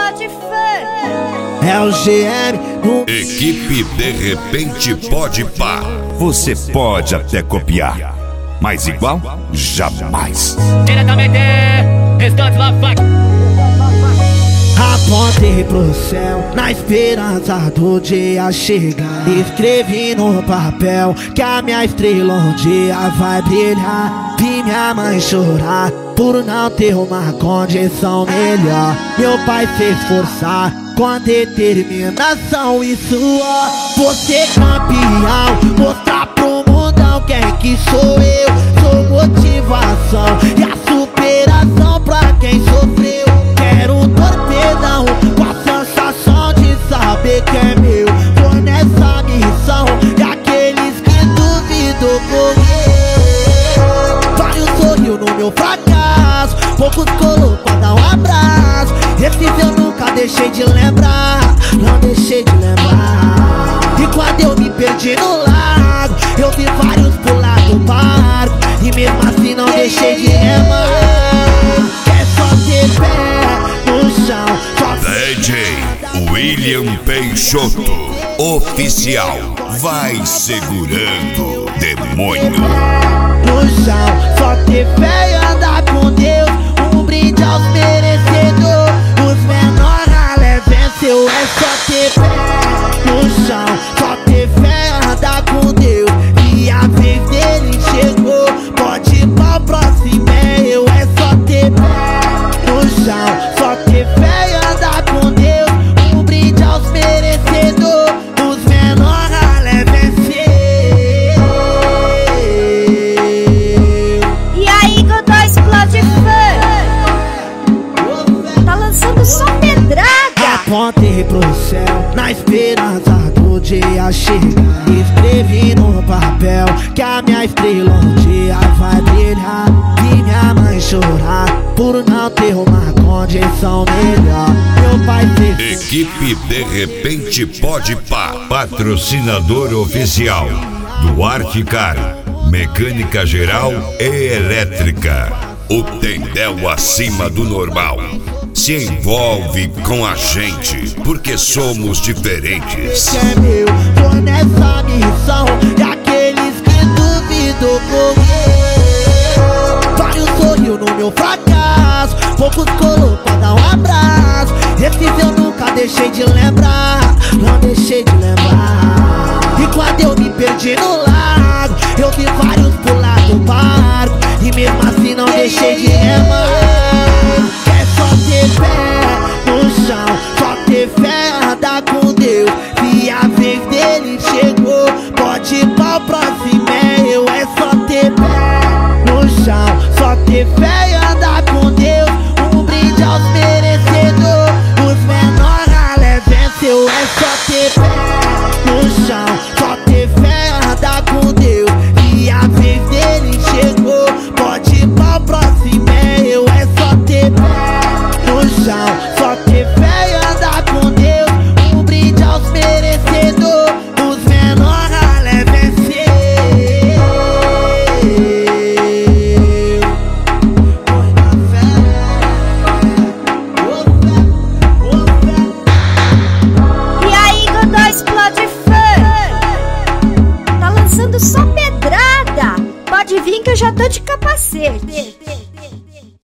explode funk. É o GM no... Equipe De Repente Pode Pá. Você pode até copiar, mas igual, jamais. Diretamente, Restantes La Funk. Apontei pro céu na esperança do dia chegar. Escrevi no papel que a minha estrela um dia vai brilhar. Vi minha mãe chorar por não ter uma condição melhor. Meu pai se esforçar com determinação e suor. Você campeão, mostrar pro mundão quem que sou eu. Sou motivação e a superação pra quem sofreu. Quero um torpedão com a sensação de saber que é meu. Tô nessa missão e aqueles que duvidam comigo. Vários sorriu no meu fracasso, poucos colocou a dar um abraço. Esses eu nunca deixei de lembrar, não deixei de lembrar. E quando eu me perdi no lago, eu vi vários pular do barco. E mesmo assim não deixei de remar. É só ter pé no chão, só DJ William Peixoto, oficial. Vai segurando, demônio. no chão, só ter fé e andar com Deus. Um brinde aos merecedores, os menores ralé venceu. É só ter pé no chão, só ter fé e andar com Deus. E a vez dele chegou, pode ir pra próxima, é eu. É só ter pé no chão, só ter fé e andar com Deus. Um brinde aos merecedores, os menores ralé venceu. E aí, Godó explode funk. Tá lançando só pedrada. Apontei pro céu na esperança do dia chegar. Escrevi no papel que a minha estrela um dia vai brilhar. Vi minha mãe chorar por não ter uma condição melhor. Meu pai fez... Equipe De Repente Pode Pá. Patrocinador oficial do Articar, mecânica geral e elétrica. O Tendel acima do normal. Se envolve com a gente, porque somos diferentes. Que é meu, tô nessa missão e aqueles que duvidam comigo. Vários sorriu no meu fracasso, poucos colocou a dar um abraço. Esses eu nunca deixei de lembrar, não deixei de lembrar. E quando eu me perdi no lago, eu vi vários pular do barco. E mesmo assim não deixei de remar.